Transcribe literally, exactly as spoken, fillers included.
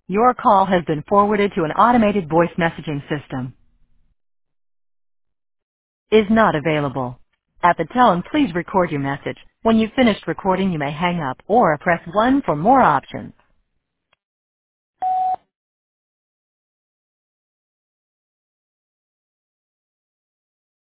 Your call has been forwarded to an automated voice messaging system. Is not available. At the tone, please record your message. When you've finished recording, you may hang up or press one for more options.